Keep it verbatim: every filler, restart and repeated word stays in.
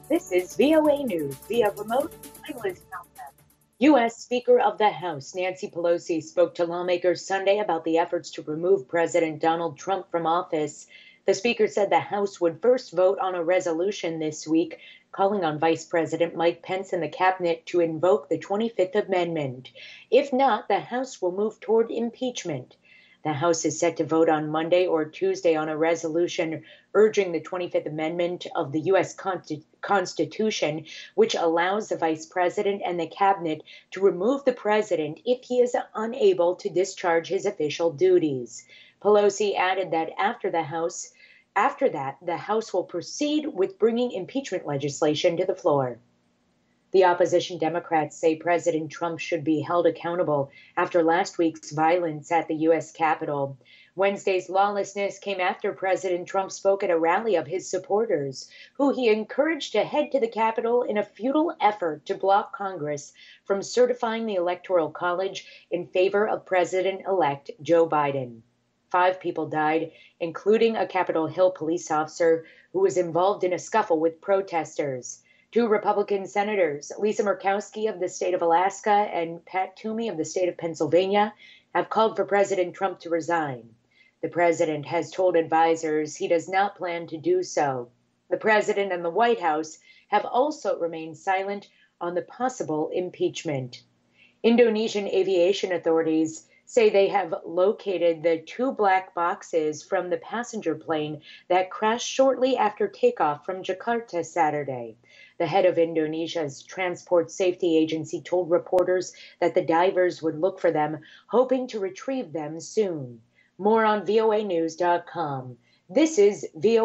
This is V O A News via remote. I'm Liz Malcolm. U S. Speaker of the House Nancy Pelosi spoke to lawmakers Sunday about the efforts to remove President Donald Trump from office. The speaker said the House would first vote on a resolution this week calling on Vice President Mike Pence and the cabinet to invoke the twenty-fifth Amendment. If not, the House will move toward impeachment. The House is set to vote on Monday or Tuesday on a resolution urging the twenty-fifth Amendment of the U S Constitution, which allows the Vice President and the Cabinet to remove the President if he is unable to discharge his official duties. Pelosi added that after the House, after that, the House will proceed with bringing impeachment legislation to the floor. The opposition Democrats say President Trump should be held accountable after last week's violence at the U S Capitol. Wednesday's lawlessness came after President Trump spoke at a rally of his supporters, who he encouraged to head to the Capitol in a futile effort to block Congress from certifying the Electoral College in favor of President-elect Joe Biden. Five people died, including a Capitol Hill police officer who was involved in a scuffle with protesters. Two Republican senators, Lisa Murkowski of the state of Alaska and Pat Toomey of the state of Pennsylvania, have called for President Trump to resign. The president has told advisors he does not plan to do so. The president and the White House have also remained silent on the possible impeachment. Indonesian aviation authorities say they have located the two black boxes from the passenger plane that crashed shortly after takeoff from Jakarta Saturday. The head of Indonesia's Transport Safety Agency told reporters that the divers would look for them, hoping to retrieve them soon. More on V O A news dot com. This is V O A.